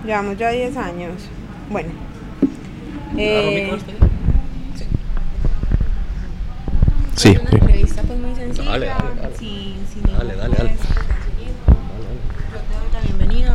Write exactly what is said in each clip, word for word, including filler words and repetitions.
Llevamos ya diez años. Bueno. Eh, sí. Es una entrevista pues muy sencilla. Dale, dale, dale. Sin, sin dale, dale, dale. Yo te doy la bienvenida.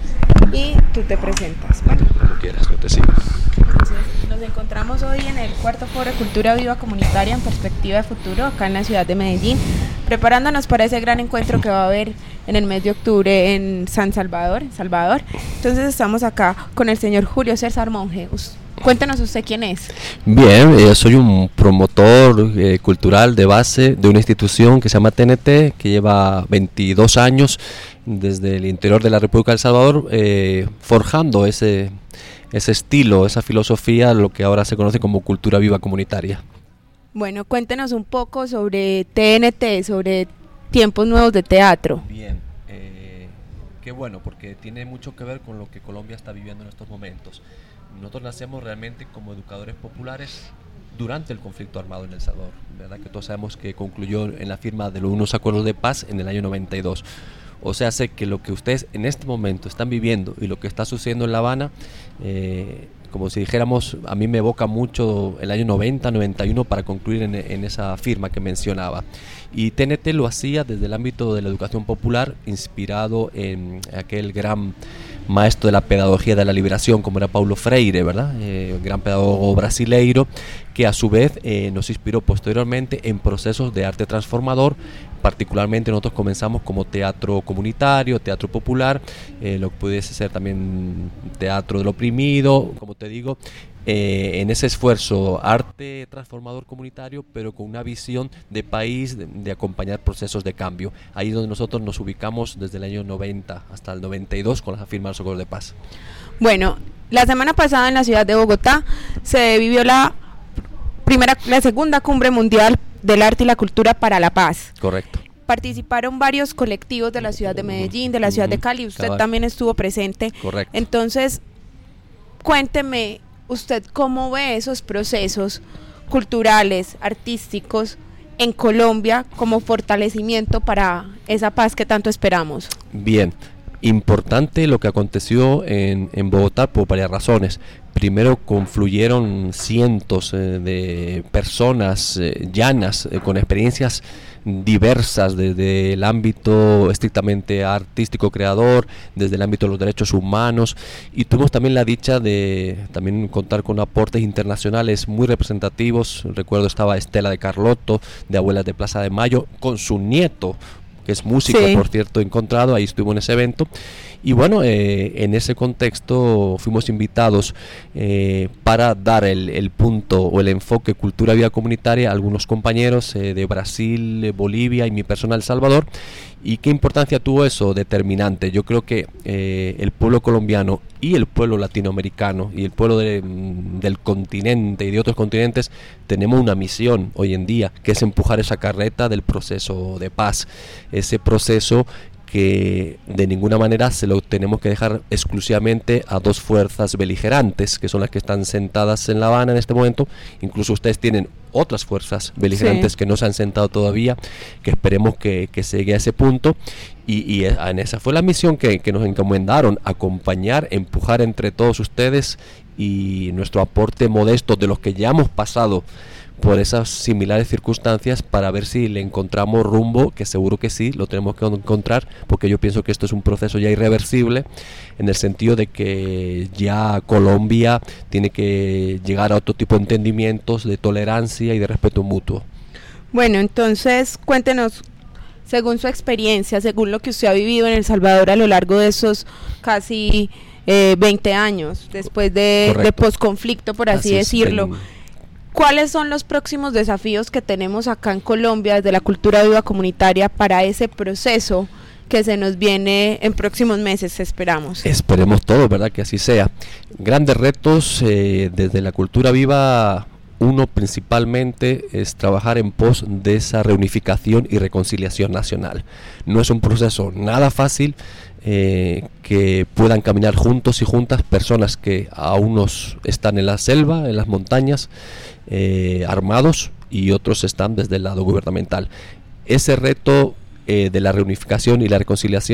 Y tú te presentas. Bueno. Como quieras, yo te sigo. Entonces, nos encontramos hoy en el cuarto foro de Cultura Viva Comunitaria en Perspectiva de Futuro, acá en la ciudad de Medellín, preparándonos para ese gran encuentro que va a haber en el mes de octubre en San Salvador, Salvador. Entonces estamos acá con el señor Julio César Monge. Us- Cuéntenos usted quién es. Bien, eh, soy un promotor eh, cultural de base de una institución que se llama T N T, que lleva veintidós años desde el interior de la República de El Salvador, eh, forjando ese, ese estilo, esa filosofía, lo que ahora se conoce como cultura viva comunitaria. Bueno, cuéntenos un poco sobre T N T, sobre Tiempos Nuevos de Teatro. Bien, eh, qué bueno, porque tiene mucho que ver con lo que Colombia está viviendo en estos momentos. Nosotros nacemos realmente como educadores populares durante el conflicto armado en El Salvador, ¿verdad? Que todos sabemos que concluyó en la firma de unos acuerdos de paz en el año noventa y dos. O sea, sé que lo que ustedes en este momento están viviendo y lo que está sucediendo en La Habana, eh, como si dijéramos, a mí me evoca mucho el año noventa, noventa y uno para concluir en, en esa firma que mencionaba. Y T N T lo hacía desde el ámbito de la educación popular, inspirado en aquel gran maestro de la pedagogía de la liberación como era Paulo Freire, ¿verdad? Eh, gran pedagogo brasileiro, que a su vez eh, nos inspiró posteriormente en procesos de arte transformador. Particularmente nosotros comenzamos como teatro comunitario, teatro popular, eh, lo que pudiese ser también teatro del oprimido, como te digo, eh, en ese esfuerzo arte transformador comunitario, pero con una visión de país, de, de acompañar procesos de cambio. Ahí es donde nosotros nos ubicamos desde el año noventa hasta el noventa y dos con la firma del Acuerdos de Paz. Bueno, la semana pasada en la ciudad de Bogotá se vivió la primera, la segunda cumbre mundial del arte y la cultura para la paz. Correcto. Participaron varios colectivos de la ciudad de Medellín, de la ciudad de Cali, usted Cabal. también estuvo presente. Correcto. Entonces, cuénteme usted cómo ve esos procesos culturales, artísticos en Colombia como fortalecimiento para esa paz que tanto esperamos. Bien, importante lo que aconteció en, en Bogotá por varias razones. Primero, confluyeron cientos eh, de personas eh, llanas eh, con experiencias diversas desde el ámbito estrictamente artístico creador, desde el ámbito de los derechos humanos, y tuvimos también la dicha de también contar con aportes internacionales muy representativos. Recuerdo estaba Estela de Carlotto, de Abuelas de Plaza de Mayo, con su nieto, que es músico, sí, por cierto, encontrado, ahí estuvo en ese evento. Y bueno, eh, en ese contexto fuimos invitados eh, para dar el, el punto o el enfoque cultura vida comunitaria a algunos compañeros eh, de Brasil, Bolivia y mi persona El Salvador. ¿Y qué importancia tuvo eso? Determinante. Yo creo que eh, el pueblo colombiano y el pueblo latinoamericano y el pueblo de, del continente y de otros continentes tenemos una misión hoy en día, que es empujar esa carreta del proceso de paz, ese proceso que de ninguna manera se lo tenemos que dejar exclusivamente a dos fuerzas beligerantes, que son las que están sentadas en La Habana en este momento. Incluso ustedes tienen otras fuerzas beligerantes, sí, que no se han sentado todavía, que esperemos que, que se llegue a ese punto. Y, y en esa fue la misión que, que nos encomendaron, acompañar, empujar entre todos ustedes, y nuestro aporte modesto de los que ya hemos pasado por esas similares circunstancias, para ver si le encontramos rumbo, que seguro que sí, lo tenemos que encontrar, porque yo pienso que esto es un proceso ya irreversible, en el sentido de que ya Colombia tiene que llegar a otro tipo de entendimientos, de tolerancia y de respeto mutuo. Bueno, entonces cuéntenos, según su experiencia, según lo que usted ha vivido en El Salvador a lo largo de esos casi eh, veinte años, después de, de posconflicto, por así, así decirlo, es, ¿cuáles son los próximos desafíos que tenemos acá en Colombia desde la cultura viva comunitaria para ese proceso que se nos viene en próximos meses, esperamos? Esperemos todo, ¿verdad? Que así sea. Grandes retos eh, desde la cultura viva. Uno principalmente es trabajar en pos de esa reunificación y reconciliación nacional. No es un proceso nada fácil, eh, que puedan caminar juntos y juntas personas que a unos están en la selva, en las montañas, eh, armados, y otros están desde el lado gubernamental. Ese reto eh, de la reunificación y la reconciliación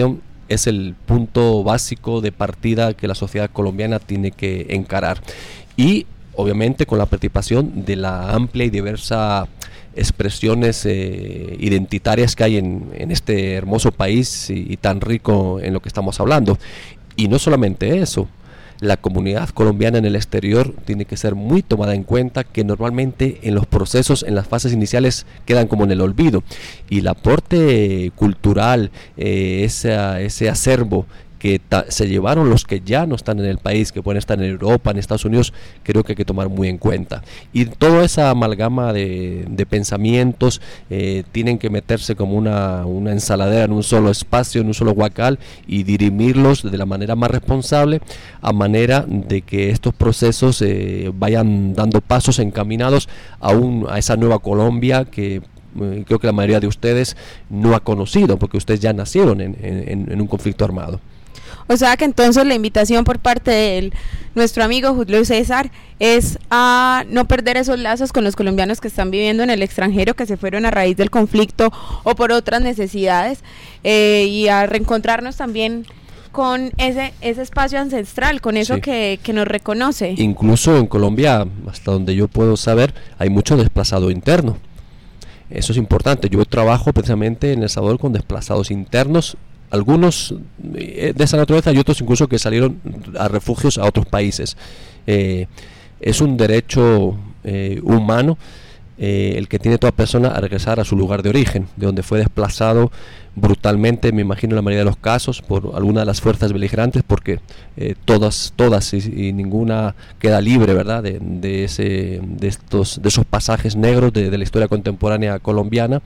es el punto básico de partida que la sociedad colombiana tiene que encarar. Y obviamente con la participación de la amplia y diversa expresiones eh, identitarias que hay en, en este hermoso país y, y tan rico en lo que estamos hablando. Y no solamente eso, la comunidad colombiana en el exterior tiene que ser muy tomada en cuenta, que normalmente en los procesos, en las fases iniciales, quedan como en el olvido, y el aporte cultural, eh, ese, ese acervo que se llevaron los que ya no están en el país, que pueden estar en Europa, en Estados Unidos, creo que hay que tomar muy en cuenta. Y toda esa amalgama de, de pensamientos eh, tienen que meterse como una, una ensaladera en un solo espacio, en un solo huacal, y dirimirlos de la manera más responsable, a manera de que estos procesos eh, vayan dando pasos encaminados a, un, a esa nueva Colombia que creo que la mayoría de ustedes no ha conocido, porque ustedes ya nacieron en, en, en un conflicto armado. O sea que entonces la invitación por parte de nuestro amigo Julio César es a no perder esos lazos con los colombianos que están viviendo en el extranjero, que se fueron a raíz del conflicto o por otras necesidades, eh, y a reencontrarnos también con ese ese espacio ancestral, con eso sí. que, que nos reconoce. Incluso en Colombia, hasta donde yo puedo saber, hay mucho desplazado interno. Eso es importante. Yo trabajo precisamente en El Salvador con desplazados internos, algunos de esa naturaleza y otros incluso que salieron a refugios a otros países. Eh, es un derecho eh, humano eh, el que tiene toda persona a regresar a su lugar de origen, de donde fue desplazado brutalmente, me imagino en la mayoría de los casos, por alguna de las fuerzas beligerantes, porque eh, todas, todas y, y ninguna queda libre, ¿verdad?, de, de, ese, de, estos, de esos pasajes negros de, de la historia contemporánea colombiana.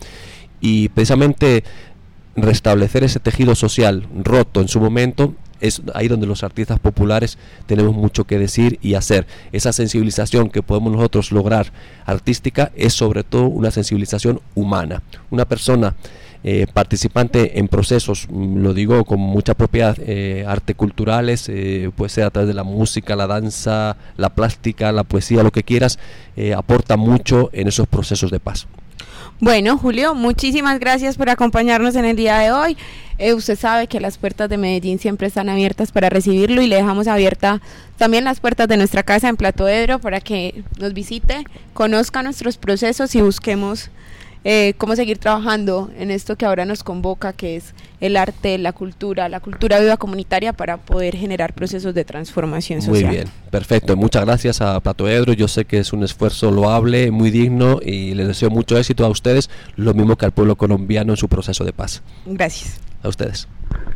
Y precisamente restablecer ese tejido social roto en su momento es ahí donde los artistas populares tenemos mucho que decir y hacer. Esa sensibilización que podemos nosotros lograr artística es sobre todo una sensibilización humana. Una persona eh, participante en procesos, lo digo con mucha propiedad, eh, arte culturales, eh, puede ser a través de la música, la danza, la plástica, la poesía, lo que quieras, eh, aporta mucho en esos procesos de paz. Bueno, Julio, muchísimas gracias por acompañarnos en el día de hoy. Eh, usted sabe que las puertas de Medellín siempre están abiertas para recibirlo, y le dejamos abierta también las puertas de nuestra casa en Plato Edro para que nos visite, conozca nuestros procesos y busquemos eh, cómo seguir trabajando en esto que ahora nos convoca, que es el arte, la cultura, la cultura viva comunitaria, para poder generar procesos de transformación social. Muy bien, perfecto. Muchas gracias a Plato Edro. Yo sé que es un esfuerzo loable, muy digno, y les deseo mucho éxito a ustedes, lo mismo que al pueblo colombiano en su proceso de paz. Gracias. A ustedes.